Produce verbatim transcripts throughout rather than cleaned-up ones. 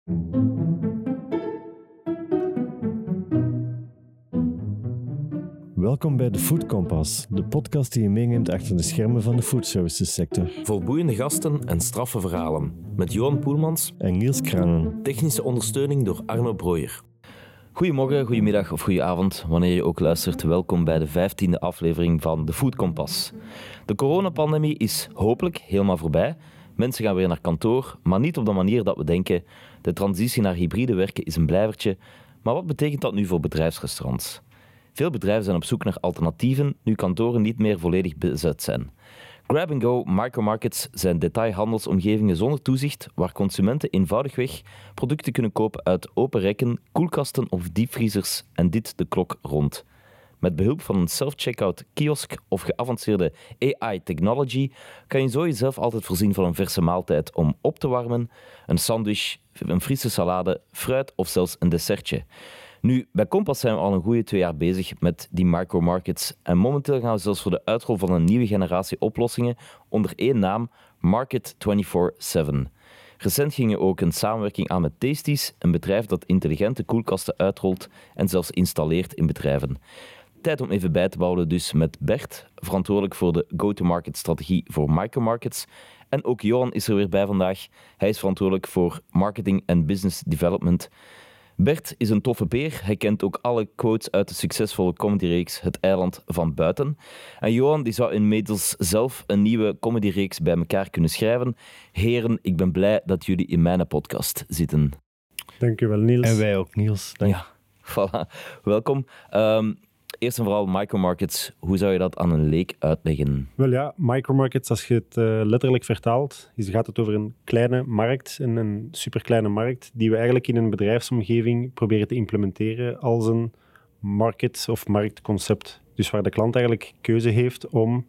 Welkom bij de Food Compass, de podcast die je meeneemt achter de schermen van de foodservices sector. Vol boeiende gasten en straffe verhalen. Met Johan Poelmans en Niels Kranen. Technische ondersteuning door Arno Brooijer. Goedemorgen, goedemiddag of goedenavond, wanneer je ook luistert. Welkom bij de vijftiende aflevering van de Food Compass. De coronapandemie is hopelijk helemaal voorbij. Mensen gaan weer naar kantoor, maar niet op de manier dat we denken. De transitie naar hybride werken is een blijvertje. Maar wat betekent dat nu voor bedrijfsrestaurants? Veel bedrijven zijn op zoek naar alternatieven, nu kantoren niet meer volledig bezet zijn. Grab-and-go micromarkets zijn detailhandelsomgevingen zonder toezicht, waar consumenten eenvoudigweg producten kunnen kopen uit open rekken, koelkasten of diepvriezers en dit de klok rond. Met behulp van een self-checkout kiosk of geavanceerde A I-technology kan je zo jezelf altijd voorzien van een verse maaltijd om op te warmen, een sandwich, een frisse salade, fruit of zelfs een dessertje. Nu, bij Compass zijn we al een goede twee jaar bezig met die micromarkets en momenteel gaan we zelfs voor de uitrol van een nieuwe generatie oplossingen onder één naam, Market vierentwintig zeven. Recent ging er ook een samenwerking aan met Tasties, een bedrijf dat intelligente koelkasten uitrolt en zelfs installeert in bedrijven. Tijd om even bij te bouwen dus met Bert, verantwoordelijk voor de go-to-market strategie voor micromarkets. En ook Johan is er weer bij vandaag. Hij is verantwoordelijk voor marketing en business development. Bert is een toffe peer. Hij kent ook alle quotes uit de succesvolle comedyreeks Het Eiland van Buiten. En Johan die zou inmiddels zelf een nieuwe comedyreeks bij elkaar kunnen schrijven. Heren, ik ben blij dat jullie in mijn podcast zitten. Dank u wel, Niels. En wij ook, Niels. Dank. Ja, voilà. Welkom. Um, Eerst en vooral micromarkets. Hoe zou je dat aan een leek uitleggen? Wel ja, micromarkets, als je het uh, letterlijk vertaalt, is, gaat het over een kleine markt, een, een superkleine markt, die we eigenlijk in een bedrijfsomgeving proberen te implementeren als een market- of marktconcept. Dus waar de klant eigenlijk keuze heeft om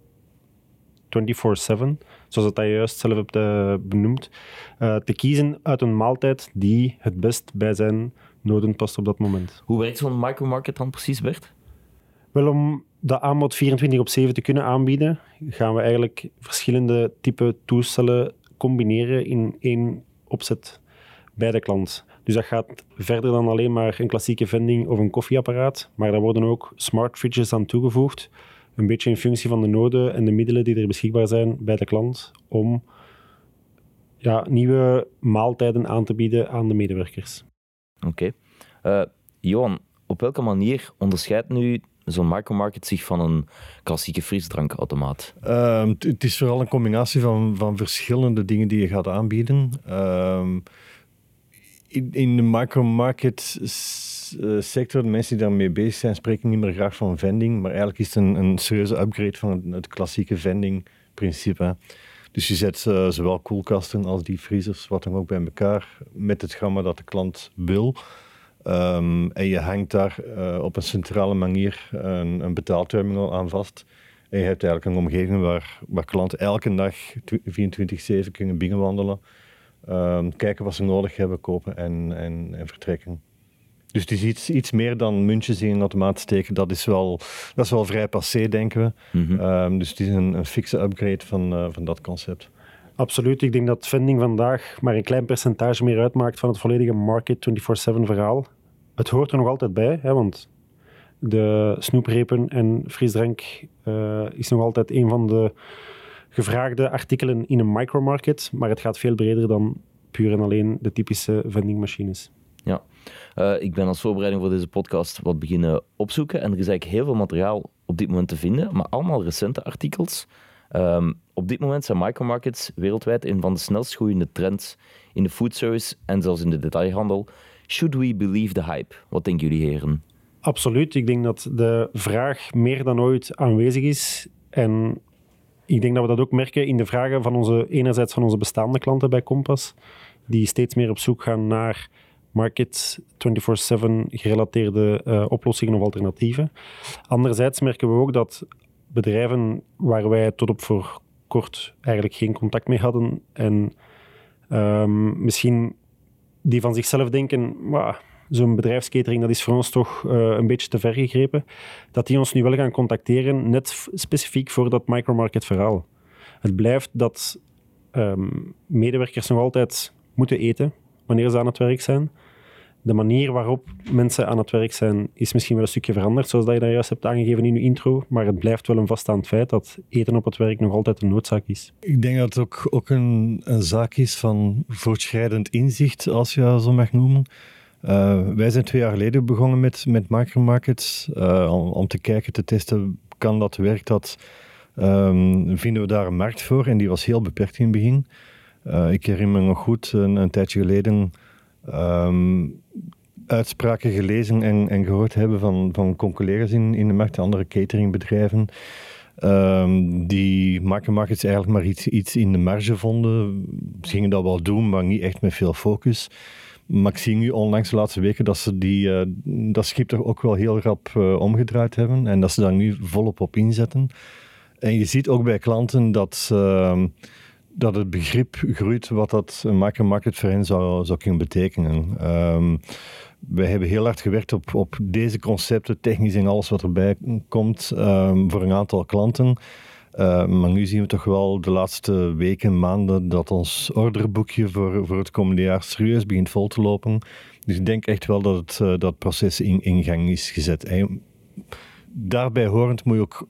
vierentwintig zeven, zoals het dat je juist zelf hebt uh, benoemd, uh, te kiezen uit een maaltijd die het best bij zijn noden past op dat moment. Hoe werkt zo'n micromarket dan precies, Bert? Wel, om dat aanbod vierentwintig op zeven te kunnen aanbieden, gaan we eigenlijk verschillende type toestellen combineren in één opzet bij de klant. Dus dat gaat verder dan alleen maar een klassieke vending of een koffieapparaat, maar daar worden ook smart fridges aan toegevoegd, een beetje in functie van de noden en de middelen die er beschikbaar zijn bij de klant, om ja, nieuwe maaltijden aan te bieden aan de medewerkers. Oké. Okay. Uh, Johan, op welke manier onderscheidt nu zo'n micromarket zich van een klassieke frisdrankautomaat? Uh, het is vooral een combinatie van, van verschillende dingen die je gaat aanbieden. Uh, in, in de micromarket sector, de mensen die daarmee bezig zijn, spreken niet meer graag van vending, maar eigenlijk is het een, een serieuze upgrade van het, het klassieke vending-principe. Dus je zet uh, zowel koelkasten als die vriezers, wat dan ook bij elkaar, met het gamma dat de klant wil. Um, en je hangt daar uh, op een centrale manier een, een betaalterminal aan vast. En je hebt eigenlijk een omgeving waar, waar klanten elke dag vierentwintig zeven kunnen binnenwandelen, um, kijken wat ze nodig hebben, kopen en, en, en vertrekken. Dus het is iets, iets meer dan muntjes in een automaat steken. Dat is wel, dat is wel vrij passé, denken we. Mm-hmm. Um, dus het is een, een fikse upgrade van, uh, van dat concept. Absoluut. Ik denk dat vending vandaag maar een klein percentage meer uitmaakt van het volledige Market vierentwintig zeven verhaal. Het hoort er nog altijd bij, hè, want de snoeprepen en frisdrank uh, is nog altijd een van de gevraagde artikelen in een micromarket, maar het gaat veel breder dan puur en alleen de typische vendingmachines. Ja, uh, ik ben als voorbereiding voor deze podcast wat beginnen opzoeken en er is eigenlijk heel veel materiaal op dit moment te vinden, maar allemaal recente artikels. Um, op dit moment zijn micromarkets wereldwijd een van de snelst groeiende trends in de foodservice en zelfs in de detailhandel. Should we believe the hype? Wat denken jullie, heren? Absoluut. Ik denk dat de vraag meer dan ooit aanwezig is. En ik denk dat we dat ook merken in de vragen van onze, enerzijds van onze bestaande klanten bij Compass, die steeds meer op zoek gaan naar Market vierentwintig zeven gerelateerde uh, oplossingen of alternatieven. Anderzijds merken we ook dat bedrijven waar wij tot op voor kort eigenlijk geen contact mee hadden en um, misschien die van zichzelf denken, wow, zo'n bedrijfskatering, dat is voor ons toch uh, een beetje te ver gegrepen, dat die ons nu wel gaan contacteren, net f- specifiek voor dat micromarket verhaal. Het blijft dat um, medewerkers nog altijd moeten eten, wanneer ze aan het werk zijn. De manier waarop mensen aan het werk zijn is misschien wel een stukje veranderd, zoals dat je daar juist hebt aangegeven in je intro, maar het blijft wel een vaststaand feit dat eten op het werk nog altijd een noodzaak is. Ik denk dat het ook, ook een, een zaak is van voortschrijdend inzicht, als je dat zo mag noemen. Uh, wij zijn twee jaar geleden begonnen met, met micromarkets, uh, om, om te kijken, te testen, kan dat, werkt dat, um, vinden we daar een markt voor? En die was heel beperkt in het begin. Uh, ik herinner me nog goed, een, een tijdje geleden, um, uitspraken gelezen en, en gehoord hebben van, van collega's in, in de markt, andere cateringbedrijven, um, die micromarkets eigenlijk maar iets, iets in de marge vonden. Ze gingen dat wel doen, maar niet echt met veel focus. Maar ik zie nu onlangs de laatste weken dat ze die, uh, dat schip er ook wel heel rap uh, omgedraaid hebben en dat ze daar nu volop op inzetten. En je ziet ook bij klanten dat, uh, dat het begrip groeit wat dat een micromarket voor hen zou, zou kunnen betekenen. Um, wij hebben heel hard gewerkt op, op deze concepten, technisch en alles wat erbij komt, um, voor een aantal klanten. Uh, maar nu zien we toch wel de laatste weken, maanden, dat ons orderboekje voor, voor het komende jaar serieus begint vol te lopen. Dus ik denk echt wel dat het uh, dat proces in, in gang is gezet. En daarbij horend moet je ook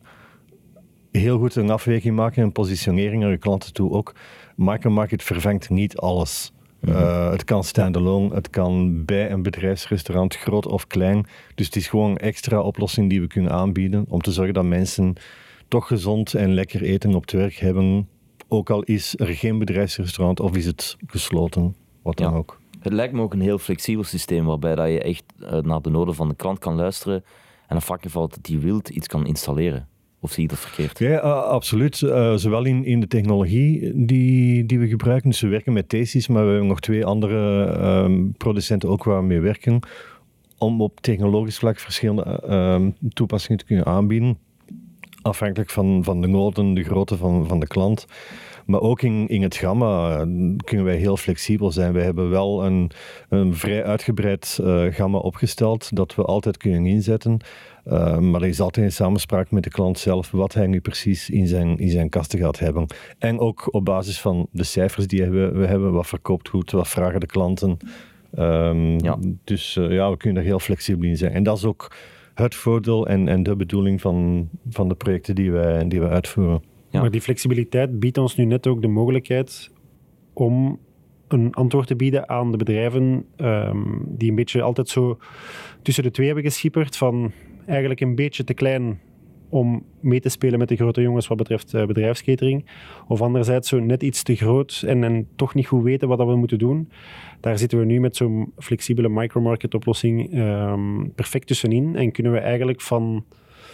heel goed een afweging maken en positionering naar je klanten toe ook. Micromarket vervangt niet alles. Uh, het kan standalone, het kan bij een bedrijfsrestaurant, groot of klein. Dus het is gewoon een extra oplossing die we kunnen aanbieden om te zorgen dat mensen toch gezond en lekker eten op het werk hebben, ook al is er geen bedrijfsrestaurant of is het gesloten, wat dan ja. ook. Het lijkt me ook een heel flexibel systeem waarbij dat je echt uh, naar de noden van de klant kan luisteren en een vakgeval dat die wilt iets kan installeren. Of zie je dat verkeerd? Ja, uh, absoluut. Uh, zowel in, in de technologie die, die we gebruiken, dus we werken met Thesis, maar we hebben nog twee andere uh, producenten ook waar we mee werken, om op technologisch vlak verschillende uh, toepassingen te kunnen aanbieden. Afhankelijk van, van de noden, de grootte van, van de klant. Maar ook in, in het gamma kunnen wij heel flexibel zijn. Wij hebben wel een, een vrij uitgebreid uh, gamma opgesteld dat we altijd kunnen inzetten. Uh, maar er is altijd in samenspraak met de klant zelf wat hij nu precies in zijn, in zijn kasten gaat hebben. En ook op basis van de cijfers die we, we hebben, wat verkoopt goed, wat vragen de klanten. Um, ja. Dus uh, ja, we kunnen er heel flexibel in zijn. En dat is ook het voordeel en, en de bedoeling van, van de projecten die wij, die wij uitvoeren. Ja. Maar die flexibiliteit biedt ons nu net ook de mogelijkheid om een antwoord te bieden aan de bedrijven um, die een beetje altijd zo tussen de twee hebben geschipperd, van eigenlijk een beetje te klein om mee te spelen met de grote jongens wat betreft uh, bedrijfskatering, of anderzijds zo net iets te groot en, en toch niet goed weten wat we moeten doen. Daar zitten we nu met zo'n flexibele micromarket oplossing um, perfect tussenin en kunnen we eigenlijk van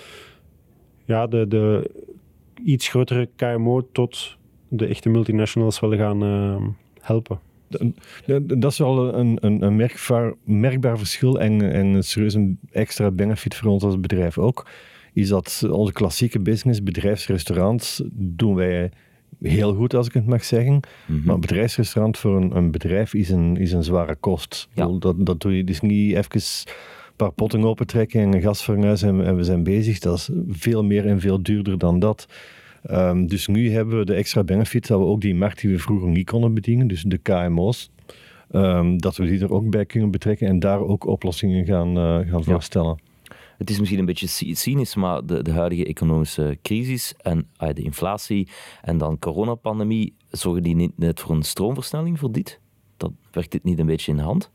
ja, de, de iets grotere K M O tot de echte multinationals wel gaan uh, helpen. Dat is wel een, een, een merkbaar, merkbaar verschil en, en een serieus een extra benefit voor ons als bedrijf ook, is dat onze klassieke business, bedrijfsrestaurants, doen wij heel goed, als ik het mag zeggen. Mm-hmm. Maar een bedrijfsrestaurant voor een, een bedrijf is een, is een zware kost. Ja. Dat, dat doe je dus niet even een paar potten opentrekken en een gasfornuis en, en we zijn bezig. Dat is veel meer en veel duurder dan dat. Um, dus nu hebben we de extra benefit dat we ook die markt die we vroeger niet konden bedienen, dus de K M O's, um, dat we die er ook bij kunnen betrekken en daar ook oplossingen gaan, uh, gaan voorstellen. Ja. Het is misschien een beetje cynisch, maar de, de huidige economische crisis en uh, de inflatie en dan coronapandemie, zorgen die niet net voor een stroomversnelling voor dit? Dat, werkt dit niet een beetje in de hand?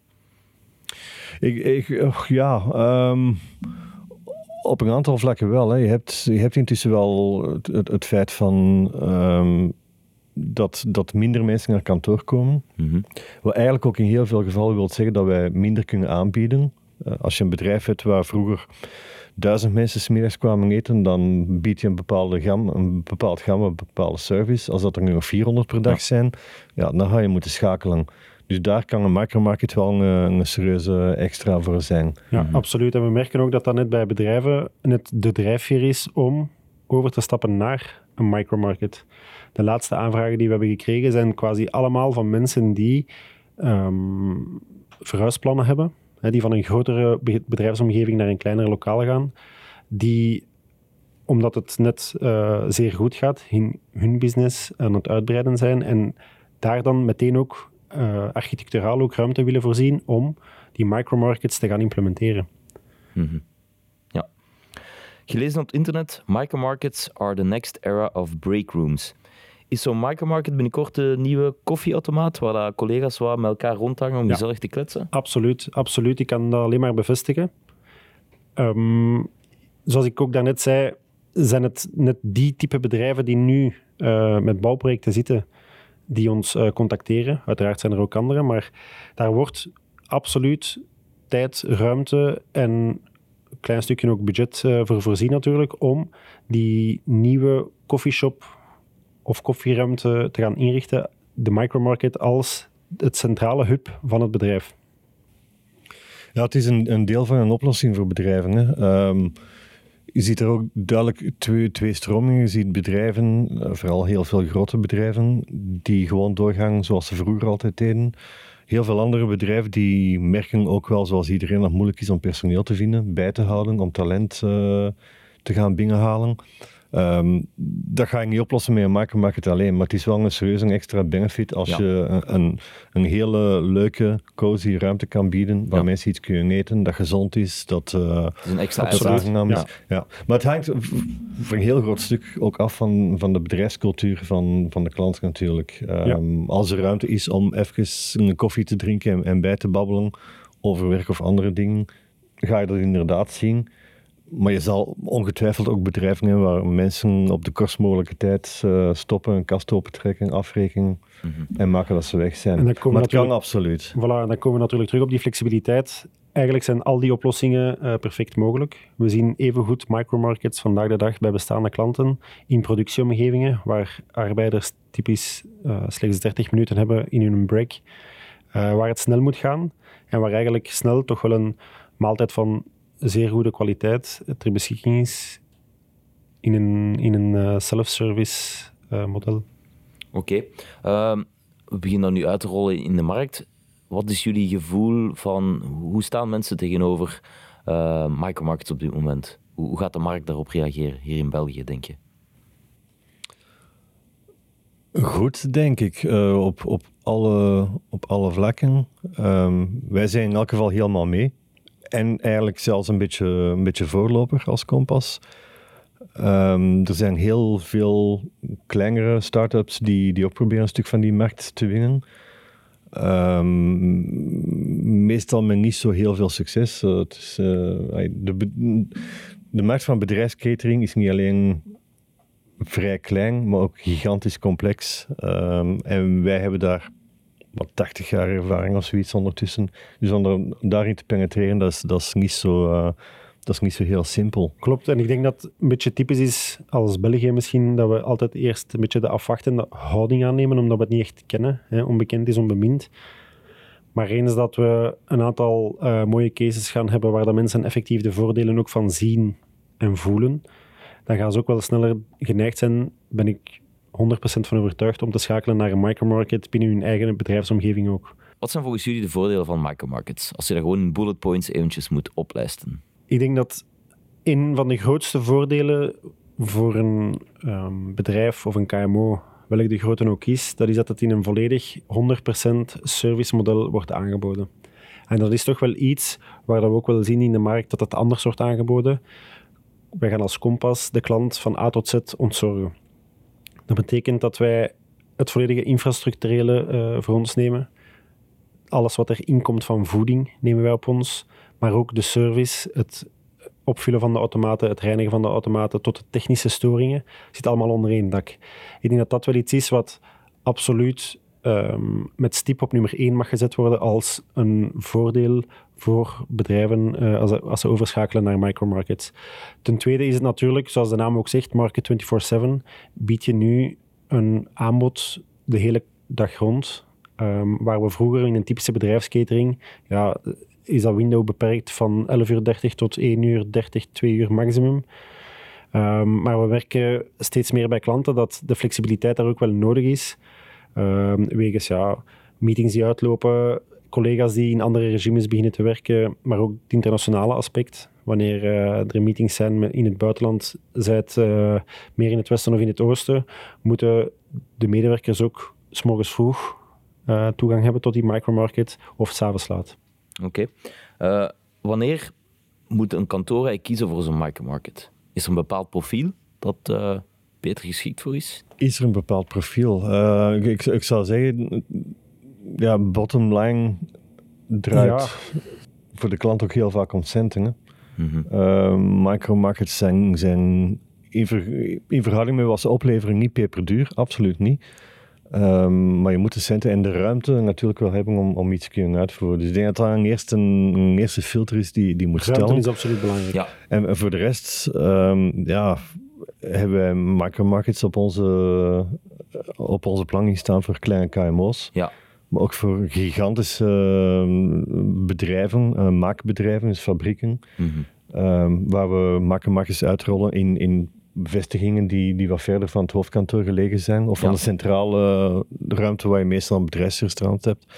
Ik, ik, oh, ja... Um... Op een aantal vlakken wel. Hè. Je, hebt, je hebt intussen wel het, het, het feit van um, dat, dat minder mensen naar kantoor komen. Mm-hmm. Wat eigenlijk ook in heel veel gevallen wil zeggen dat wij minder kunnen aanbieden. Uh, als je een bedrijf hebt waar vroeger duizend mensen 's middags kwamen eten, dan bied je een, bepaalde gam, een bepaald gamma, een bepaalde service. Als dat er nu nog vierhonderd per dag ja. zijn, ja, dan ga je moeten schakelen. Dus daar kan een micromarket wel een, een serieuze extra voor zijn. Ja, mm-hmm. absoluut. En we merken ook dat dat net bij bedrijven net de drijfveer is om over te stappen naar een micromarket. De laatste aanvragen die we hebben gekregen zijn quasi allemaal van mensen die um, verhuisplannen hebben, hè, die van een grotere bedrijfsomgeving naar een kleinere lokaal gaan, die, omdat het net uh, zeer goed gaat, hun, hun business aan het uitbreiden zijn en daar dan meteen ook uh, architecturaal ook ruimte willen voorzien om die micromarkets te gaan implementeren. Mm-hmm. Ja. Gelezen op het internet, micromarkets are the next era of breakrooms. Is zo'n micromarket binnenkort de nieuwe koffieautomaat, waar collega's wat met elkaar rondhangen om ja. gezellig te kletsen? Absoluut, absoluut. Ik kan dat alleen maar bevestigen. Um, zoals ik ook daarnet zei, zijn het net die type bedrijven die nu uh, met bouwprojecten zitten, die ons uh, contacteren. Uiteraard zijn er ook andere, maar daar wordt absoluut tijd, ruimte en een klein stukje ook budget uh, voor voorzien natuurlijk, om die nieuwe coffeeshop of koffieruimte te gaan inrichten, de micromarket als het centrale hub van het bedrijf. Ja, het is een, een deel van een oplossing voor bedrijven. Hè. Um, je ziet er ook duidelijk twee, twee stromingen. Je ziet bedrijven, vooral heel veel grote bedrijven, die gewoon doorgaan zoals ze vroeger altijd deden. Heel veel andere bedrijven die merken ook wel, zoals iedereen, dat het moeilijk is om personeel te vinden, bij te houden, om talent uh, te gaan binnenhalen. Um, dat ga je niet oplossen met een micromarket alleen, maar het is wel een serieuze extra benefit als ja. je een, een, een hele leuke, cozy ruimte kan bieden, waar ja. mensen iets kunnen eten, dat gezond is, dat uh, is een extra aangenaam is. Ja. Ja. Maar het hangt voor een heel groot stuk ook af van, van de bedrijfscultuur van, van de klant natuurlijk. Um, ja. Als er ruimte is om even een koffie te drinken en, en bij te babbelen over werk of andere dingen, ga je dat inderdaad zien. Maar je zal ongetwijfeld ook bedrijven hebben waar mensen op de kortst mogelijke tijd uh, stoppen, een kast opentrekken, afrekenen mm-hmm. en maken dat ze weg zijn. Maar het kan absoluut. Voilà, en dan komen we natuurlijk terug op die flexibiliteit. Eigenlijk zijn al die oplossingen uh, perfect mogelijk. We zien evengoed micromarkets vandaag de dag bij bestaande klanten in productieomgevingen, waar arbeiders typisch uh, slechts dertig minuten hebben in hun break, uh, waar het snel moet gaan en waar eigenlijk snel toch wel een maaltijd van zeer goede kwaliteit ter beschikking is in een, in een uh, self-service uh, model. Oké. Okay. Uh, we beginnen dan nu uit te rollen in de markt. Wat is jullie gevoel van hoe staan mensen tegenover uh, micromarkets op dit moment? Hoe, hoe gaat de markt daarop reageren hier in België, denk je? Goed, denk ik. Uh, op, op, alle, op alle vlakken. Um, wij zijn in elk geval helemaal mee. En eigenlijk zelfs een beetje, een beetje voorloper als Kompas. Um, er zijn heel veel kleinere start-ups die, die ook proberen een stuk van die markt te winnen. Um, meestal met niet zo heel veel succes. Uh, het is, uh, de, de markt van bedrijfscatering is niet alleen vrij klein, maar ook gigantisch complex. Um, en wij hebben daar wat tachtig jaar ervaring of zoiets ondertussen. Dus om daarin te penetreren, dat is, dat is, niet, zo, uh, dat is niet zo heel simpel. Klopt, en ik denk dat het een beetje typisch is als België misschien, dat we altijd eerst een beetje de afwachtende houding aannemen, omdat we het niet echt kennen. Hè. Onbekend is onbemind. Maar eens dat we een aantal uh, mooie cases gaan hebben waar de mensen effectief de voordelen ook van zien en voelen, dan gaan ze ook wel sneller geneigd zijn, ben ik honderd procent van overtuigd, om te schakelen naar een micromarket binnen hun eigen bedrijfsomgeving ook. Wat zijn volgens jullie de voordelen van micromarkets, als je dat gewoon in bullet points eventjes moet oplijsten? Ik denk dat een van de grootste voordelen voor een um, bedrijf of een K M O, welk de grootte ook is, dat is dat het in een volledig honderd procent servicemodel wordt aangeboden. En dat is toch wel iets waar we ook wel zien in de markt dat het anders wordt aangeboden. Wij gaan als Kompas de klant van A tot Z ontzorgen. Dat betekent dat wij het volledige infrastructurele uh, voor ons nemen. Alles wat er inkomt van voeding nemen wij op ons. Maar ook de service, het opvullen van de automaten, het reinigen van de automaten tot de technische storingen, zit allemaal onder één dak. Ik denk dat dat wel iets is wat absoluut um, met stip op nummer één mag gezet worden als een voordeel voor bedrijven uh, als, ze, als ze overschakelen naar micromarkets. Ten tweede is het natuurlijk, zoals de naam ook zegt, Market vierentwintig zeven, bied je nu een aanbod de hele dag rond, um, waar we vroeger in een typische bedrijfskatering, ja, is dat window beperkt van elf uur dertig tot één uur dertig, twee uur maximum. Um, maar we werken steeds meer bij klanten dat de flexibiliteit daar ook wel nodig is. Um, wegens ja, meetings die uitlopen, collega's die in andere regimes beginnen te werken, maar ook het internationale aspect. Wanneer uh, er meetings zijn in het buitenland, zij het uh, meer in het westen of in het oosten, moeten de medewerkers ook 's morgens vroeg uh, toegang hebben tot die micromarket of 's avonds laat. Oké. Okay. Uh, wanneer moet een kantoor eigenlijk kiezen voor zo'n micromarket? Is er een bepaald profiel dat uh, beter geschikt voor is? Is er een bepaald profiel? Uh, ik, ik zou zeggen, ja, bottom line draait ja. voor de klant ook heel vaak om centen. Hè? Mm-hmm. Uh, micromarkets zijn, zijn in, ver, in verhouding met wat ze opleveren niet peperduur, absoluut niet. Um, maar je moet de centen en de ruimte natuurlijk wel hebben om, om iets te kunnen uitvoeren. Dus ik denk dat dat een eerste, een eerste filter is die, die moet ruimte stellen. Ruimte is absoluut belangrijk. Ja. En, en voor de rest um, ja, hebben wij micromarkets op onze, op onze planning staan voor kleine K M O's. Ja. Maar ook voor gigantische uh, bedrijven, uh, maakbedrijven, dus fabrieken. Mm-hmm. Um, waar we micromarkets uitrollen in, in vestigingen die, die wat verder van het hoofdkantoor gelegen zijn. Of van ja. de centrale ruimte waar je meestal een bedrijfsrestaurant hebt.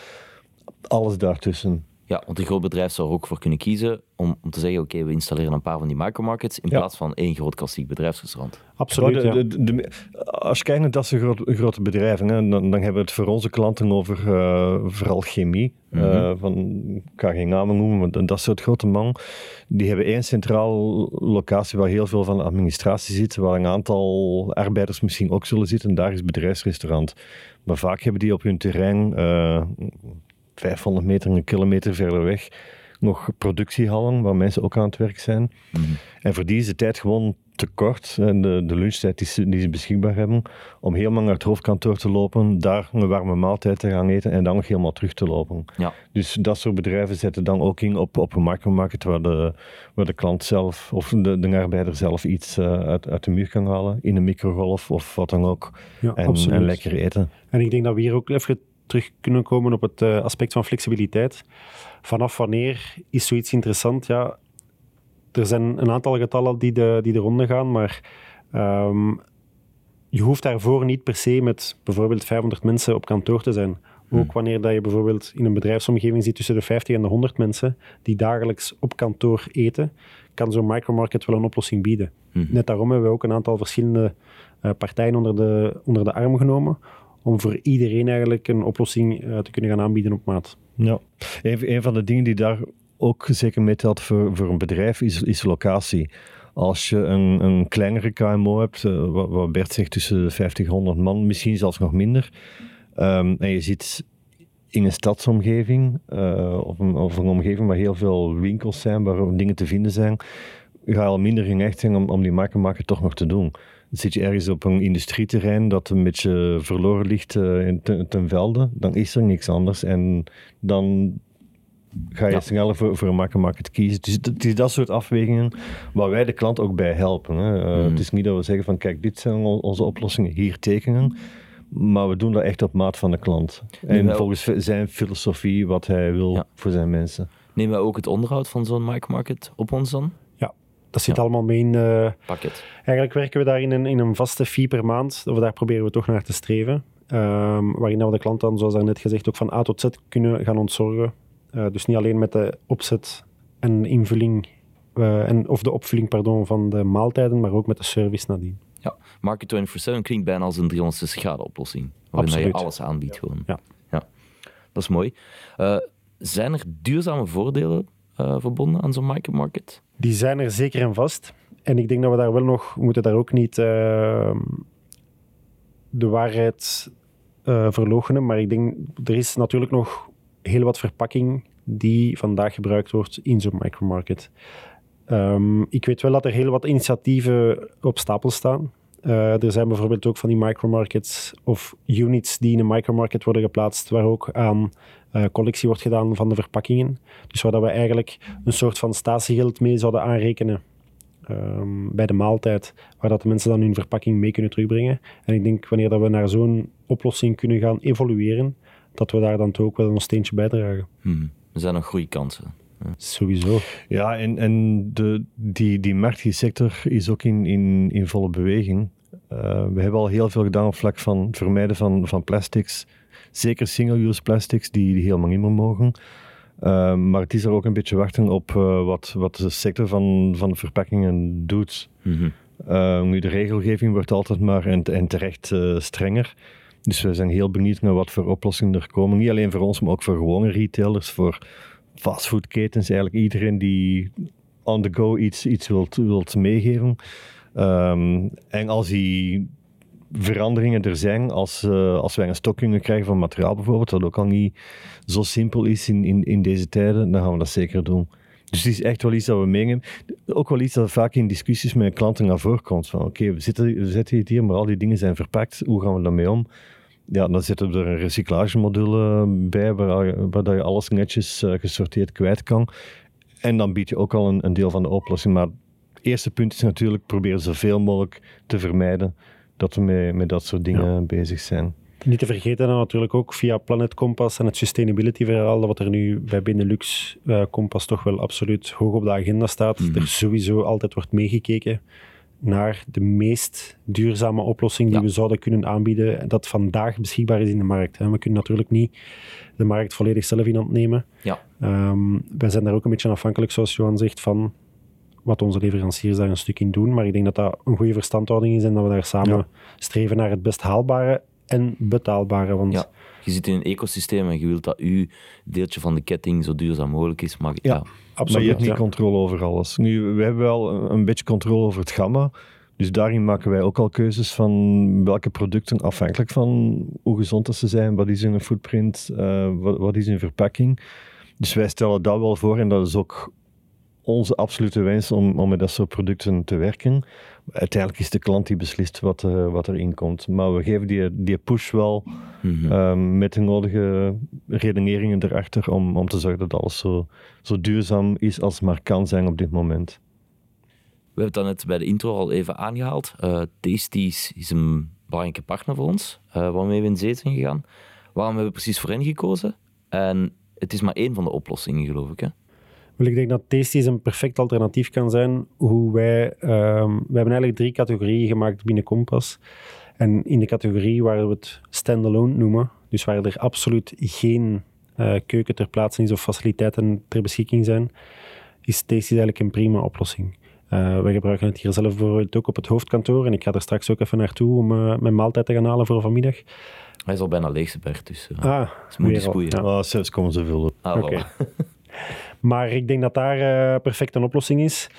Alles daartussen. Ja, want een groot bedrijf zou er ook voor kunnen kiezen om, om te zeggen, oké, okay, we installeren een paar van die micromarkets in ja. plaats van één groot klassiek bedrijfsrestaurant. Absoluut, de, ja. de, de, de, als je kijkt naar dat soort grote, grote bedrijven, hè, dan, dan hebben we het voor onze klanten over uh, vooral chemie. Mm-hmm. Uh, van, ik ga geen namen noemen, maar dat soort grote man. Die hebben één centrale locatie waar heel veel van de administratie zit, waar een aantal arbeiders misschien ook zullen zitten. En daar is het bedrijfsrestaurant. Maar vaak hebben die op hun terrein... Uh, vijfhonderd meter, een kilometer verder weg, nog productiehallen waar mensen ook aan het werk zijn. Mm-hmm. En voor die is de tijd gewoon te kort, de, de lunchtijd die ze, die ze beschikbaar hebben, om helemaal naar het hoofdkantoor te lopen, daar een warme maaltijd te gaan eten en dan nog helemaal terug te lopen. Ja. Dus dat soort bedrijven zetten dan ook in op, op een micromarket waar de, waar de klant zelf of de, de arbeider zelf iets uh, uit, uit de muur kan halen, in een microgolf of wat dan ook. Ja, en, en lekker eten. En ik denk dat we hier ook even terug kunnen komen op het uh, aspect van flexibiliteit. Vanaf wanneer is zoiets interessant? Ja, er zijn een aantal getallen die de, die de ronde gaan, maar um, je hoeft daarvoor niet per se met bijvoorbeeld vijfhonderd mensen op kantoor te zijn. Hmm. Ook wanneer dat je bijvoorbeeld in een bedrijfsomgeving zit tussen de vijftig en de honderd mensen die dagelijks op kantoor eten, kan zo'n micromarket wel een oplossing bieden. Hmm. Net daarom hebben we ook een aantal verschillende uh, partijen onder de, onder de arm genomen om voor iedereen eigenlijk een oplossing uh, te kunnen gaan aanbieden op maat. Ja, een, een van de dingen die daar ook zeker meetelt voor, voor een bedrijf is, is locatie. Als je een, een kleinere K M O hebt, uh, wat, wat Bert zegt, tussen de vijftig en honderd man, misschien zelfs nog minder, um, en je zit in een stadsomgeving, uh, of, een, of een omgeving waar heel veel winkels zijn, waar dingen te vinden zijn, ga je al minder geneigd zijn om, om die micromarket toch nog te doen. Zit je ergens op een industrieterrein dat een beetje verloren ligt uh, ten, ten velde, dan is er niks anders. En dan ga je ja. sneller voor, voor een micromarket kiezen. Dus het is dat soort afwegingen waar wij de klant ook bij helpen. Hè. Uh, mm. Het is niet dat we zeggen van kijk, dit zijn onze oplossingen, hier tekenen. Maar we doen dat echt op maat van de klant. En nee, volgens zijn filosofie, wat hij wil ja. voor zijn mensen. Nemen wij ook het onderhoud van zo'n micromarket op ons dan? Dat zit ja. allemaal mee in... Uh, Pakket. Eigenlijk werken we daar in een, in een vaste fee per maand. Of daar proberen we toch naar te streven. Um, waarin we de klant dan, zoals daarnet gezegd, ook van A tot Z kunnen gaan ontzorgen. Uh, dus niet alleen met de opzet en invulling, uh, en, of de opvulling pardon, van de maaltijden, maar ook met de service nadien. Ja, Market vierentwintig zeven klinkt bijna als een driehonderdzestig graden oplossing. Waarin Absoluut. je alles aanbiedt ja. gewoon. Ja. ja. Dat is mooi. Uh, zijn er duurzame voordelen uh, verbonden aan zo'n micromarket? Die zijn er zeker en vast. En ik denk dat we daar wel nog, we moeten daar ook niet uh, de waarheid uh, verloochenen. Maar ik denk, er is natuurlijk nog heel wat verpakking die vandaag gebruikt wordt in zo'n micromarket. Um, ik weet wel dat er heel wat initiatieven op stapel staan. Uh, er zijn bijvoorbeeld ook van die micromarkets of units die in een micromarket worden geplaatst, waar ook aan uh, collectie wordt gedaan van de verpakkingen. Dus waar dat we eigenlijk een soort van statiegeld mee zouden aanrekenen um, bij de maaltijd, waar dat de mensen dan hun verpakking mee kunnen terugbrengen. En ik denk, wanneer dat we naar zo'n oplossing kunnen gaan evolueren, dat we daar dan toch ook wel een steentje bijdragen. Hmm. Er zijn nog groeikansen. Ja. Sowieso. Ja, en, en de, die, die marktsector is ook in, in, in volle beweging. Uh, we hebben al heel veel gedaan op vlak van het vermijden van, van plastics. Zeker single-use plastics, die, die helemaal niet meer mogen. Uh, maar het is er ook een beetje wachten op uh, wat, wat de sector van, van de verpakkingen doet. Mm-hmm. Uh, nu, de regelgeving wordt altijd maar, en, en terecht, uh, strenger. Dus we zijn heel benieuwd naar wat voor oplossingen er komen. Niet alleen voor ons, maar ook voor gewone retailers, voor fastfoodketens, eigenlijk iedereen die on the go iets, iets wilt, wilt meegeven. Um, en als die veranderingen er zijn, als, uh, als wij een stok kunnen krijgen van materiaal bijvoorbeeld, dat ook al niet zo simpel is in, in, in deze tijden, dan gaan we dat zeker doen. Dus het is echt wel iets dat we meenemen. Ook wel iets dat vaak in discussies met klanten naar voren komt. Van oké, okay, we, zitten, we zetten het hier, maar al die dingen zijn verpakt. Hoe gaan we daarmee om? Ja, dan zetten we er een recyclagemodule bij, waar, waar je alles netjes uh, gesorteerd kwijt kan. En dan bied je ook al een, een deel van de oplossing. Maar het eerste punt is natuurlijk proberen zoveel mogelijk te vermijden dat we met, met dat soort dingen ja. bezig zijn. Niet te vergeten dan natuurlijk ook via Planet Compass en het sustainability verhaal, wat er nu bij Benelux uh, Compass toch wel absoluut hoog op de agenda staat. Mm-hmm. Er sowieso altijd wordt meegekeken naar de meest duurzame oplossing die ja. we zouden kunnen aanbieden, dat vandaag beschikbaar is in de markt. We kunnen natuurlijk niet de markt volledig zelf in hand nemen. Ja. Um, wij zijn daar ook een beetje afhankelijk, zoals Johan zegt, van wat onze leveranciers daar een stuk in doen. Maar ik denk dat dat een goede verstandhouding is en dat we daar samen ja. streven naar het best haalbare en betaalbare. Want ja, je zit in een ecosysteem en je wilt dat uw deeltje van de ketting zo duurzaam mogelijk is. Maar, ja, ja. absoluut. Maar je hebt niet ja. controle over alles. Nu, we hebben wel een beetje controle over het gamma. Dus daarin maken wij ook al keuzes van welke producten, afhankelijk van hoe gezond dat ze zijn, wat is hun footprint, uh, wat, wat is hun verpakking. Dus wij stellen dat wel voor en dat is ook onze absolute wens om, om met dat soort producten te werken. Uiteindelijk is de klant die beslist wat, uh, wat erin komt. Maar we geven die, die push wel mm-hmm. um, met de nodige redeneringen erachter om, om te zorgen dat alles zo, zo duurzaam is als het maar kan zijn op dit moment. We hebben het dan net bij de intro al even aangehaald. Uh, Tasties is een belangrijke partner voor ons, uh, waarmee we in zee zijn gegaan. Waarom hebben we precies voor hen gekozen? En het is maar één van de oplossingen, geloof ik, hè? Wel, ik denk dat Tasties een perfect alternatief kan zijn. Hoe wij, um, we hebben eigenlijk drie categorieën gemaakt binnen Compass. En in de categorie waar we het standalone noemen, dus waar er absoluut geen uh, keuken ter plaatse is of faciliteiten ter beschikking zijn, is Tasties eigenlijk een prima oplossing. Uh, wij gebruiken het hier zelf bijvoorbeeld ook op het hoofdkantoor en ik ga er straks ook even naartoe om uh, mijn maaltijd te gaan halen voor vanmiddag. Hij is al bijna leeg, Bert, dus uh, ah, het moet spoeien. Ja. Oh, zelfs komen zoveel op. Ah, okay. Maar ik denk dat daar uh, perfect een oplossing is.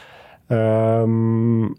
Um,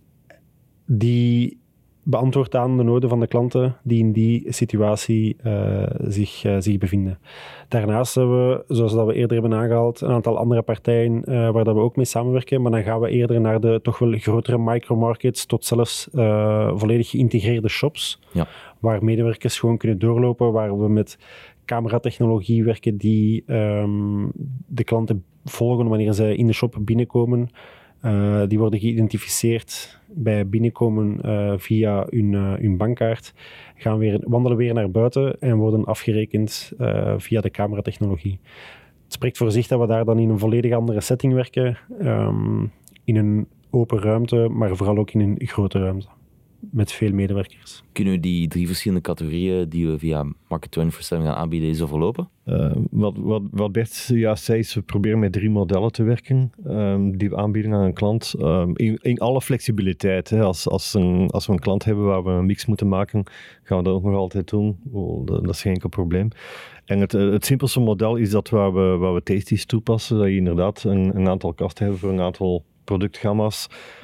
die beantwoordt aan de noden van de klanten die in die situatie uh, zich, uh, zich bevinden. Daarnaast hebben we, zoals dat we eerder hebben aangehaald, een aantal andere partijen uh, waar dat we ook mee samenwerken, maar dan gaan we eerder naar de toch wel grotere micromarkets tot zelfs uh, volledig geïntegreerde shops, ja. waar medewerkers gewoon kunnen doorlopen, waar we met cameratechnologie werken die um, de klanten volgen wanneer ze in de shop binnenkomen. Uh, die worden geïdentificeerd bij binnenkomen uh, via hun, uh, hun bankkaart. Gaan weer, wandelen weer naar buiten en worden afgerekend uh, via de cameratechnologie. Het spreekt voor zich dat we daar dan in een volledig andere setting werken. Um, in een open ruimte, maar vooral ook in een grote ruimte. Met veel medewerkers. Kunnen we die drie verschillende categorieën die we via Market vierentwintig zeven gaan aanbieden, eens overlopen? Uh, wat, wat, wat Bert juist zei, is we proberen met drie modellen te werken um, die we aanbieden aan een klant. Um, in, in alle flexibiliteit. Hè. Als, als, een, als we een klant hebben waar we een mix moeten maken, gaan we dat ook nog altijd doen. Oh, dat, dat is geen enkel probleem. En het, het simpelste model is dat waar we, waar we Tasties toepassen, dat je inderdaad een, een aantal kasten hebben voor een aantal productgamma's.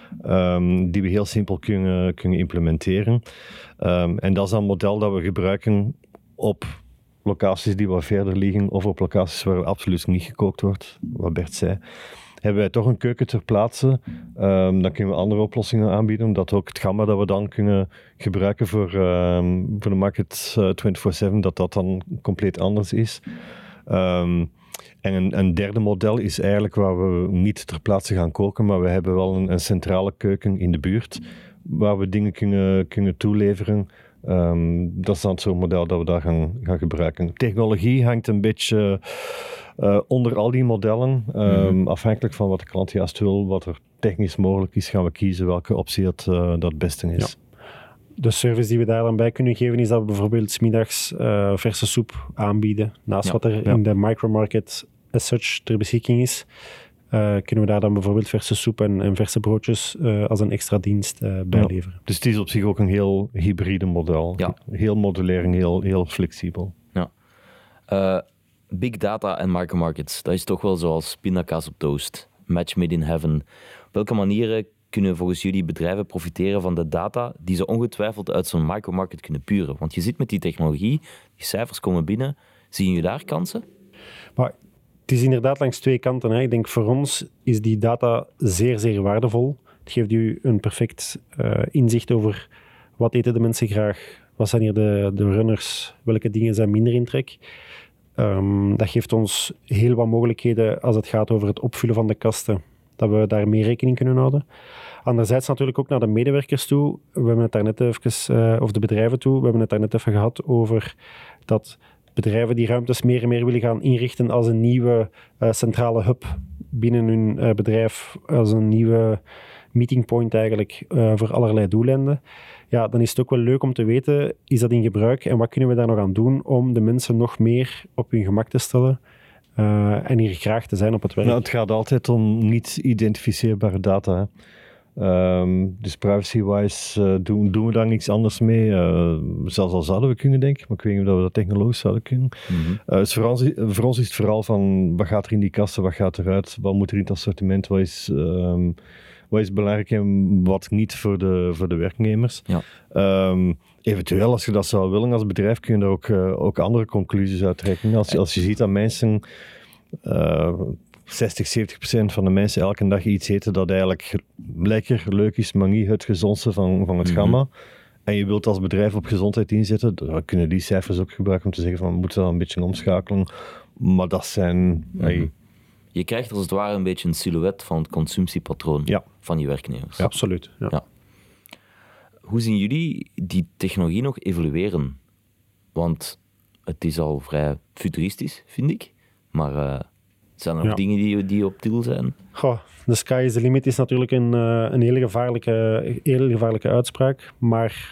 Um, die we heel simpel kunnen, kunnen implementeren. Um, en dat is dan een model dat we gebruiken op locaties die wat verder liggen of op locaties waar absoluut niet gekookt wordt, wat Bert zei. Hebben wij toch een keuken ter plaatse, um, dan kunnen we andere oplossingen aanbieden, omdat ook het gamma dat we dan kunnen gebruiken voor, um, voor de Market uh, vierentwintig zeven, dat dat dan compleet anders is. Um, En een, een derde model is eigenlijk waar we niet ter plaatse gaan koken, maar we hebben wel een, een centrale keuken in de buurt waar we dingen kunnen, kunnen toeleveren. Um, dat is dan zo'n model dat we daar gaan, gaan gebruiken. Technologie hangt een beetje uh, onder al die modellen. Um, mm-hmm. Afhankelijk van wat de klant juist wil, wat er technisch mogelijk is, gaan we kiezen welke optie dat, uh, dat het beste is. Ja. De service die we daar dan bij kunnen geven is dat we bijvoorbeeld 's middags uh, verse soep aanbieden. Naast ja, wat er ja. in de micromarket as such ter beschikking is, uh, kunnen we daar dan bijvoorbeeld verse soep en, en verse broodjes uh, als een extra dienst uh, bij ja. leveren. Dus het is op zich ook een heel hybride model. Ja. Heel modulair en heel, heel flexibel. Ja. Uh, big data en micromarkets, dat is toch wel zoals pindakaas op toast. Match made in heaven. Op welke manieren kunnen volgens jullie bedrijven profiteren van de data die ze ongetwijfeld uit zo'n micromarket kunnen puren? Want je zit met die technologie, die cijfers komen binnen. Zien jullie daar kansen? Maar het is inderdaad langs twee kanten. Hè. Ik denk voor ons is die data zeer, zeer waardevol. Het geeft u een perfect uh, inzicht over wat eten de mensen graag, wat zijn hier de, de runners, welke dingen zijn minder in trek. Um, dat geeft ons heel wat mogelijkheden als het gaat over het opvullen van de kasten, dat we daar meer rekening kunnen houden. Anderzijds natuurlijk ook naar de medewerkers toe. We hebben het daar net even, uh, of de bedrijven toe, we hebben het daar net even gehad over dat bedrijven die ruimtes meer en meer willen gaan inrichten als een nieuwe uh, centrale hub binnen hun uh, bedrijf, als een nieuwe meeting point eigenlijk uh, voor allerlei doeleinden. Ja, dan is het ook wel leuk om te weten, is dat in gebruik en wat kunnen we daar nog aan doen om de mensen nog meer op hun gemak te stellen uh, en hier graag te zijn op het werk. Nou, het gaat altijd om niet identificeerbare data. Hè. Um, dus privacy-wise uh, doen, doen we daar niks anders mee. Uh, zelfs al zouden we kunnen, denk ik, maar ik weet niet of we dat technologisch zouden kunnen. Mm-hmm. Uh, dus voor, ons, voor ons is het vooral van, wat gaat er in die kasten, wat gaat eruit, wat moet er in het assortiment, wat is, um, wat is belangrijk en wat niet voor de, voor de werknemers. Ja. Um, eventueel, als je dat zou willen als bedrijf, kun je er ook, uh, ook andere conclusies uit trekken. Als, als je ziet dat mensen... Uh, zestig, zeventig procent van de mensen elke dag iets eten dat eigenlijk lekker, leuk is, maar niet het gezondste van, van het Mm-hmm. gamma. En je wilt als bedrijf op gezondheid inzetten, dan kunnen die cijfers ook gebruiken om te zeggen van we moeten dan een beetje omschakelen. Maar dat zijn... Mm-hmm. Hey, je krijgt als het ware een beetje een silhouet van het consumptiepatroon ja. van je werknemers. Ja, absoluut. Ja. Ja. Hoe zien jullie die technologie nog evolueren? Want het is al vrij futuristisch, vind ik. Maar uh, zijn er nog ja. dingen die, die op til zijn? Goh, the sky is the limit is natuurlijk een, uh, een hele gevaarlijke, hele gevaarlijke uitspraak. Maar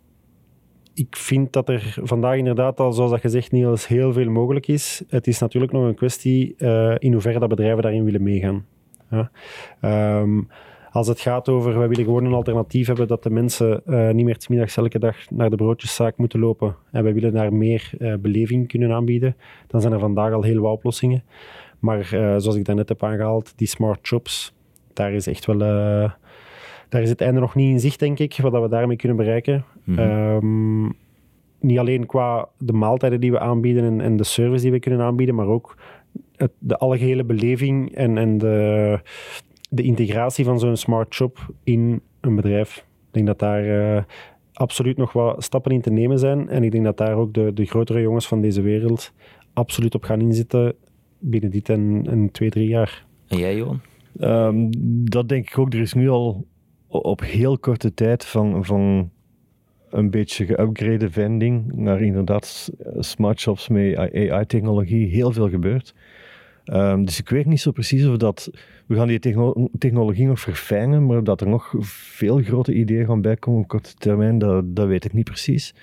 ik vind dat er vandaag inderdaad al, zoals dat gezegd, Niels, heel veel mogelijk is. Het is natuurlijk nog een kwestie uh, in hoeverre dat bedrijven daarin willen meegaan. Ja. Um, als het gaat over, wij willen gewoon een alternatief hebben dat de mensen uh, niet meer 's middags elke dag naar de broodjeszaak moeten lopen en wij willen daar meer uh, beleving kunnen aanbieden, dan zijn er vandaag al heel wat oplossingen. Maar uh, zoals ik daarnet heb aangehaald, die smart shops, daar is echt wel... Uh, daar is het einde nog niet in zicht, denk ik, wat we daarmee kunnen bereiken. Mm-hmm. Um, niet alleen qua de maaltijden die we aanbieden en, en de service die we kunnen aanbieden, maar ook het, de algehele beleving en, en de, de integratie van zo'n smart shop in een bedrijf. Ik denk dat daar uh, absoluut nog wat stappen in te nemen zijn. En ik denk dat daar ook de, de grotere jongens van deze wereld absoluut op gaan inzetten binnen dit en, en twee, drie jaar. En jij, Johan? Um, dat denk ik ook. Er is nu al op heel korte tijd van, van een beetje geupgrade vending naar inderdaad smart shops met A I-technologie heel veel gebeurd. Um, dus ik weet niet zo precies of dat... We gaan die techno- technologie nog verfijnen, maar dat er nog veel grote ideeën gaan bijkomen op korte termijn, dat, dat weet ik niet precies.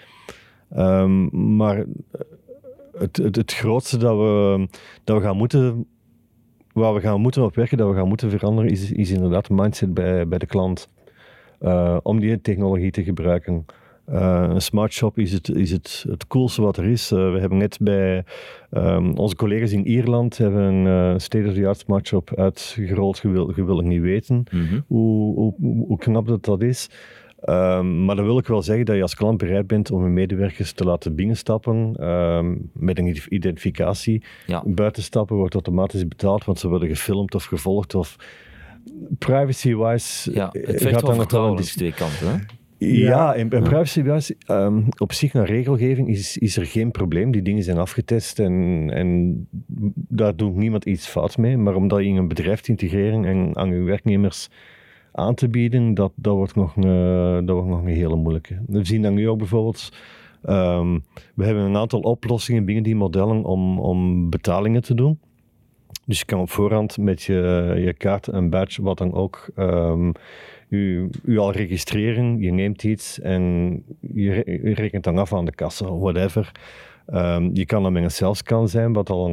Um, maar het, het, het grootste dat we, dat we gaan moeten... Waar we gaan moeten op werken, dat we gaan moeten veranderen, is, is inderdaad de mindset bij, bij de klant. Uh, om die technologie te gebruiken. Uh, een smart shop is het, is het, het coolste wat er is. Uh, we hebben net bij um, onze collega's in Ierland hebben een uh, state-of-the-art smart shop uitgerold. Je wil, je wil het niet weten mm-hmm. hoe, hoe, hoe knap dat, dat is. Um, maar dan wil ik wel zeggen dat je als klant bereid bent om je medewerkers te laten binnenstappen um, met een identificatie. Ja. Buitenstappen wordt automatisch betaald, want ze worden gefilmd of gevolgd of privacy-wise... Ja, het vecht wel vertrouwen aan twee kanten, hè? Ja, ja, en, en privacy-wise, um, op zich naar regelgeving is, is er geen probleem. Die dingen zijn afgetest en, en daar doet niemand iets fout mee. Maar om dat in een bedrijf te integreren en aan uw werknemers aan te bieden, dat, dat, wordt nog een, dat wordt nog een hele moeilijke. We zien dat nu ook bijvoorbeeld... Um, we hebben een aantal oplossingen binnen die modellen om, om betalingen te doen. Dus je kan op voorhand met je, je kaart, een badge, wat dan ook... Um, U, u al registreren, je neemt iets en je, re- je rekent dan af aan de kassa, whatever. Um, je kan dan met een selfscan zijn, wat al een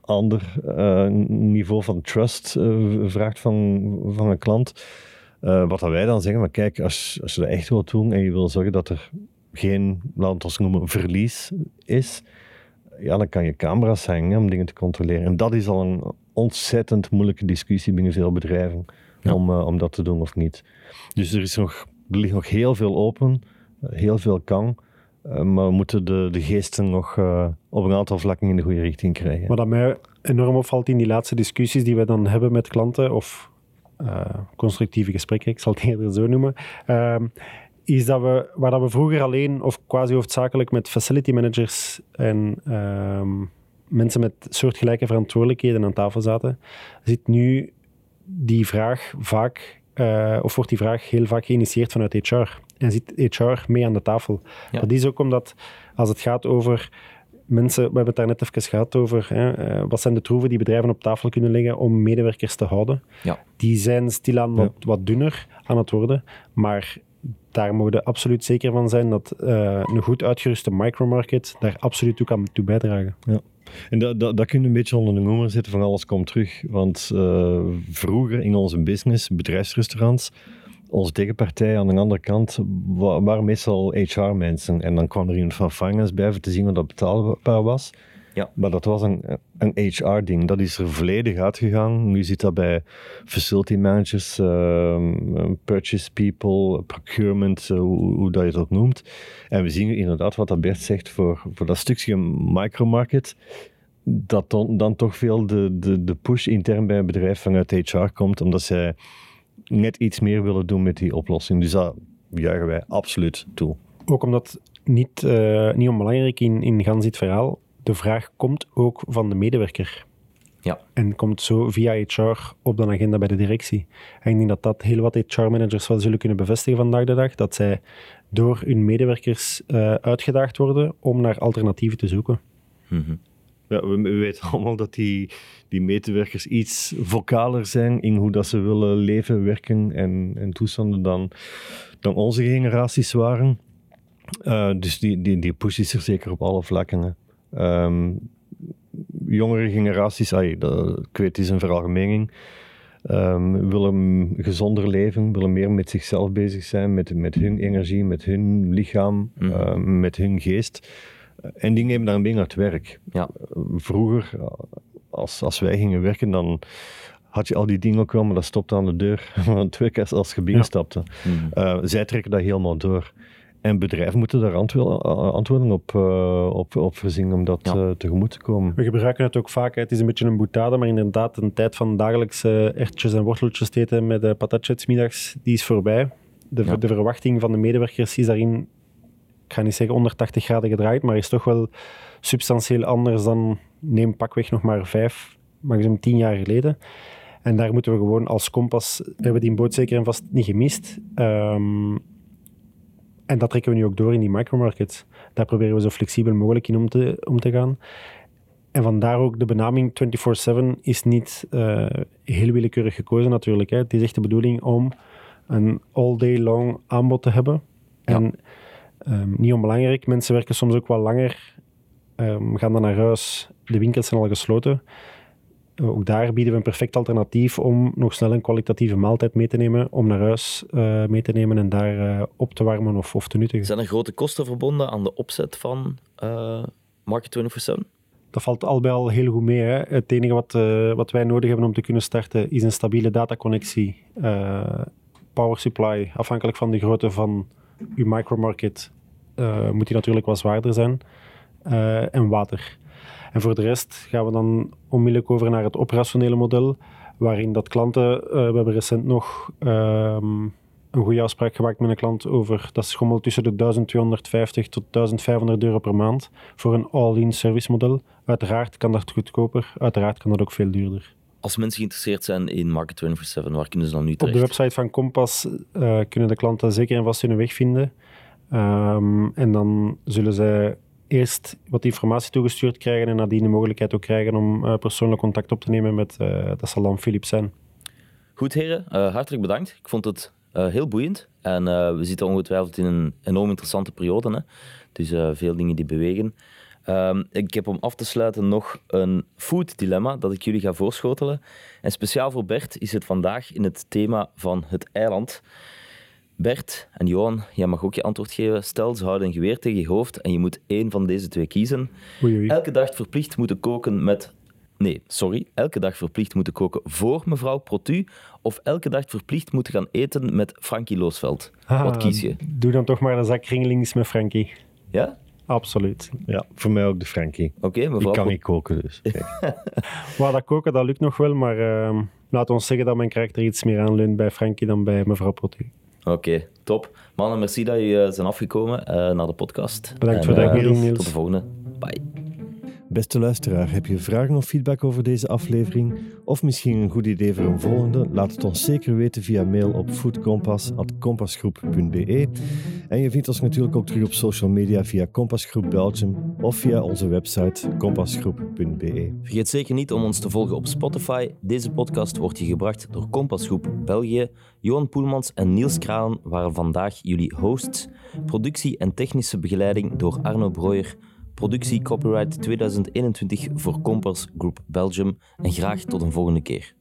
ander uh, niveau van trust uh, vraagt van, van een klant. Uh, wat dat wij dan zeggen, maar kijk, als, als je dat echt wilt doen en je wil zorgen dat er geen, laten we het noemen, verlies is, ja, dan kan je camera's hangen om dingen te controleren. En dat is al een ontzettend moeilijke discussie binnen veel bedrijven, ja. om, uh, om dat te doen of niet. Dus er, is nog, er ligt nog heel veel open, heel veel kan, uh, maar we moeten de, de geesten nog uh, op een aantal vlakken in de goede richting krijgen. Wat dat mij enorm opvalt in die laatste discussies die we dan hebben met klanten, of uh, constructieve gesprekken, ik zal het eerder zo noemen, uh, is dat we, waar dat we vroeger alleen of quasi hoofdzakelijk met facility managers en uh, mensen met soortgelijke verantwoordelijkheden aan tafel zaten, zit nu die vraag vaak, uh, of wordt die vraag heel vaak geïnitieerd vanuit H R. En zit H R mee aan de tafel. Ja. Dat is ook omdat, als het gaat over mensen, we hebben het daar net even gehad over, hè, uh, wat zijn de troeven die bedrijven op tafel kunnen leggen om medewerkers te houden. Ja. Die zijn stilaan wat, ja. wat dunner aan het worden, maar daar mogen we absoluut zeker van zijn dat uh, een goed uitgeruste micromarket daar absoluut toe kan toe bijdragen. Ja. En dat, dat, dat kun je een beetje onder de noemer zetten van alles komt terug. Want uh, vroeger in onze business, bedrijfsrestaurants, onze tegenpartij aan de andere kant waren meestal H R-mensen. En dan kwam er iemand van finance bij om te zien wat dat betaalbaar was. Ja. Maar dat was een, een H R-ding. Dat is er volledig uitgegaan. Nu zit dat bij facility managers, uh, purchase people, procurement, uh, hoe, hoe dat je dat noemt. En we zien inderdaad wat dat Bert zegt voor, voor dat stukje micromarket, dat dan, dan toch veel de, de, de push intern bij een bedrijf vanuit H R komt, omdat zij net iets meer willen doen met die oplossing. Dus dat juichen wij absoluut toe. Ook omdat, niet, uh, niet onbelangrijk in, in gans dit verhaal, de vraag komt ook van de medewerker. Ja. En komt zo via H R op de agenda bij de directie. En ik denk dat dat heel wat H R-managers wel zullen kunnen bevestigen vandaag de dag, dat zij door hun medewerkers uh, uitgedaagd worden om naar alternatieven te zoeken. Mm-hmm. Ja, we, we weten allemaal dat die, die medewerkers iets vocaler zijn in hoe dat ze willen leven, werken en, en toestanden dan, dan onze generaties waren. Uh, dus die, die, die push is er zeker op alle vlakken. Hè. Um, jongere generaties, ay, dat, ik weet, het is een veralgemening, um, willen gezonder leven, willen meer met zichzelf bezig zijn, met, met hun energie, met hun lichaam, mm. uh, met hun geest. En die nemen dan mee naar het werk. Ja. Vroeger, als, als wij gingen werken, dan had je al die dingen ook wel, maar dat stopte aan de deur van het werk als, als je binnenstapte. Ja. Mm. Uh, zij trekken dat helemaal door. En bedrijven moeten daar antwo- antwoorden op, uh, op, op voorzien om dat ja. uh, tegemoet te komen. We gebruiken het ook vaak, het is een beetje een boutade, maar inderdaad een tijd van dagelijks uh, erwtjes en worteltjes eten met uh, patatjes middags, die is voorbij. De, ja. de verwachting van de medewerkers is daarin, ik ga niet zeggen honderdtachtig graden gedraaid, maar is toch wel substantieel anders dan, neem pakweg nog maar vijf, maximum tien jaar geleden. En daar moeten we gewoon als kompas, hebben we die boot zeker en vast niet gemist. Um, En dat trekken we nu ook door in die micromarket. Daar proberen we zo flexibel mogelijk in om te, om te gaan. En vandaar ook de benaming vierentwintig zeven is niet uh, heel willekeurig gekozen natuurlijk. Hè. Het is echt de bedoeling om een all day long aanbod te hebben. Ja. En um, niet onbelangrijk, mensen werken soms ook wel langer, um, gaan dan naar huis, de winkels zijn al gesloten. Ook daar bieden we een perfect alternatief om nog snel een kwalitatieve maaltijd mee te nemen, om naar huis uh, mee te nemen en daar uh, op te warmen of, of te nuttigen. Zijn er grote kosten verbonden aan de opzet van uh, Market vierentwintig zeven? Dat valt al bij al heel goed mee. Hè. Het enige wat, uh, wat wij nodig hebben om te kunnen starten is een stabiele dataconnectie, uh, power supply, afhankelijk van de grootte van uw micromarket, uh, moet die natuurlijk wat zwaarder zijn, uh, en water. En voor de rest gaan we dan onmiddellijk over naar het operationele model, waarin dat klanten, uh, we hebben recent nog um, een goede afspraak gemaakt met een klant over, dat schommelt tussen de duizend tweehonderdvijftig tot duizend vijfhonderd euro per maand voor een all-in service model. Uiteraard kan dat goedkoper, uiteraard kan dat ook veel duurder. Als mensen geïnteresseerd zijn in Market vierentwintig zeven, waar kunnen ze dan nu terecht? Op de website van Kompas uh, kunnen de klanten zeker en vast hun weg vinden. Um, en dan zullen zij eerst wat informatie toegestuurd krijgen en nadien de mogelijkheid ook krijgen om uh, persoonlijk contact op te nemen met, uh, dat zal dan Philips zijn. Goed heren, uh, hartelijk bedankt. Ik vond het uh, heel boeiend en uh, we zitten ongetwijfeld in een enorm interessante periode. Hè? Dus uh, veel dingen die bewegen. Um, ik heb om af te sluiten nog een food dilemma dat ik jullie ga voorschotelen. En speciaal voor Bert is het vandaag in het thema van het eiland. Bert en Johan, jij mag ook je antwoord geven. Stel, ze houden een geweer tegen je hoofd en je moet één van deze twee kiezen. Oei, oei. Elke dag verplicht moeten koken met... Nee, sorry. Elke dag verplicht moeten koken voor mevrouw Protu of elke dag verplicht moeten gaan eten met Frankie Loosveld. Ah, Wat kies je? Doe dan toch maar de zak ringelings met Frankie. Ja? Absoluut. Ja, voor mij ook de Frankie. Oké, okay, Ik mevrouw kan Pro- niet koken, dus. Maar dat koken, dat lukt nog wel, maar uh, laat ons zeggen dat mijn karakter iets meer aanleunt bij Frankie dan bij mevrouw Protu. Oké, okay, top. Mannen, merci dat jullie uh, zijn afgekomen uh, naar de podcast. Bedankt en, voor de uitnodiging, uh, Niels. Tot de volgende. Bye. Beste luisteraar, heb je vragen of feedback over deze aflevering? Of misschien een goed idee voor een volgende? Laat het ons zeker weten via mail op foodkompas at kompasgroep punt b e. En je vindt ons natuurlijk ook terug op social media via Kompasgroep Belgium of via onze website kompasgroep punt b e. Vergeet zeker niet om ons te volgen op Spotify. Deze podcast wordt je gebracht door Kompasgroep België. Johan Poelmans en Niels Kralen waren vandaag jullie hosts. Productie en technische begeleiding door Arno Breuer. Productie copyright tweeduizend eenentwintig voor Kompas Group Belgium. En graag tot een volgende keer.